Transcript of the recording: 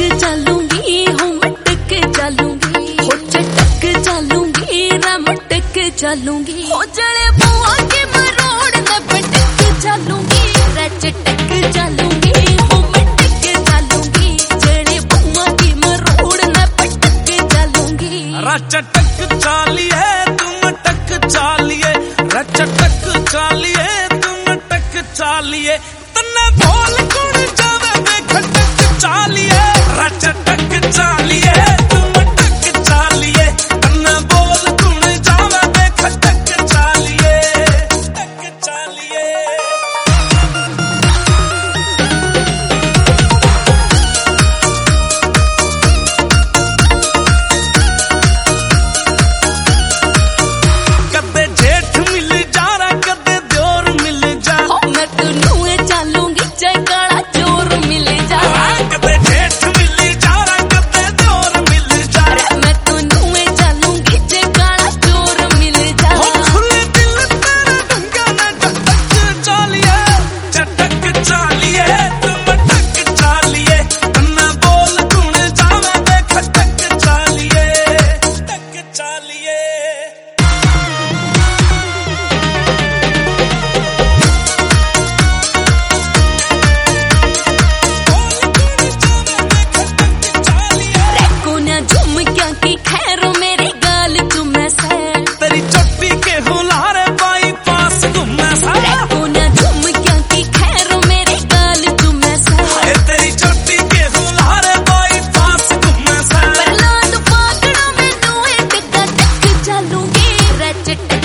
चलूंगी हूँ मटक चलूंगी, हो चटक चलूंगी रमटक चलूंगी, हो जड़े बुआ के मरोड़ न पटक चलूंगी, चटक चलूंगी हूँ मटक चलूंगी, जड़े बुआ के मरोड़ न पटक चलूंगी। चटक चालिए तुम टक चालिए, चटक चालिए तुम टक चालिए, तन्ने बोल कुड़ जावे वे खटक चालिए, चटक चालिए तुम टक चालिए, तन्ने बोल कुड़ जावे वे खटक चालिए, टक चालिए। कदे जेठ मिल जा रहा कदे द्योर मिल जा, मैं तो नुए चलूंगी चाहे काला चोर मिल जा, कदे जेठ मिल जा रहा कदे द्योर मिल जा, मैं तो नुए चलूंगी चाहे काला चोर मिल जा। खुले दिल तेरा ढंगा न चटक चालिए, चटक चालिए तुम टक चालिए, तन्ना बोल कुण जावे वे खटक चालिए, टक चालिए। कोना झुमकिया की खैरो मेरे गाल तुम्हें सैर, तेरी चोटी के हुलारे बाई पास घूमे सारा, कोना झुमकिया की खैरो मेरे गाल तुम्हें सैर, तेरी चोटी के हुलारे बाई पास घूमे सारा, परलाद पाकड़ा में नुए टक चलूंगी, चटक